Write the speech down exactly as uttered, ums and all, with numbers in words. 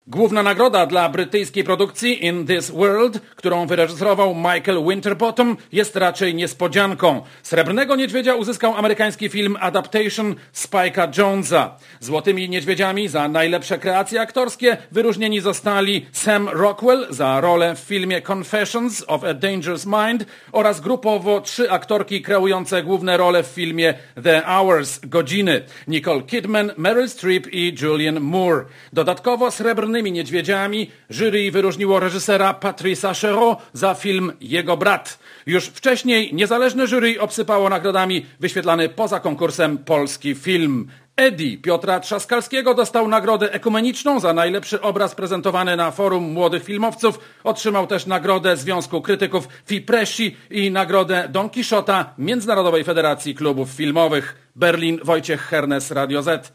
Główna nagroda dla brytyjskiej produkcji In This World, którą wyreżyserował Michael Winterbottom, jest raczej niespodzianką. Srebrnego Niedźwiedzia uzyskał amerykański film Adaptation Spike'a Jonesa. Złotymi Niedźwiedziami za najlepsze kreacje aktorskie wyróżnieni zostali Sam Rockwell za rolę w filmie Confessions of a Dangerous Mind oraz grupowo trzy aktorki kreujące główne role w filmie The Hours, Godziny, Nicole Kidman, Meryl Streep i Julianne Moore. Dodatkowo Srebrnymi Niedźwiedziami jury wyróżniło reżysera Patrice'a Chéreau za film Jego brat. Już wcześniej niezależne jury obsypało nagrodami wyświetlany poza konkursem polski film. Eddie Piotra Trzaskalskiego dostał nagrodę ekumeniczną za najlepszy obraz prezentowany na Forum Młodych Filmowców. Otrzymał też nagrodę Związku Krytyków Fipressi i nagrodę Don Quixota Międzynarodowej Federacji Klubów Filmowych. Berlin, Wojciech Hernes, Radio Z.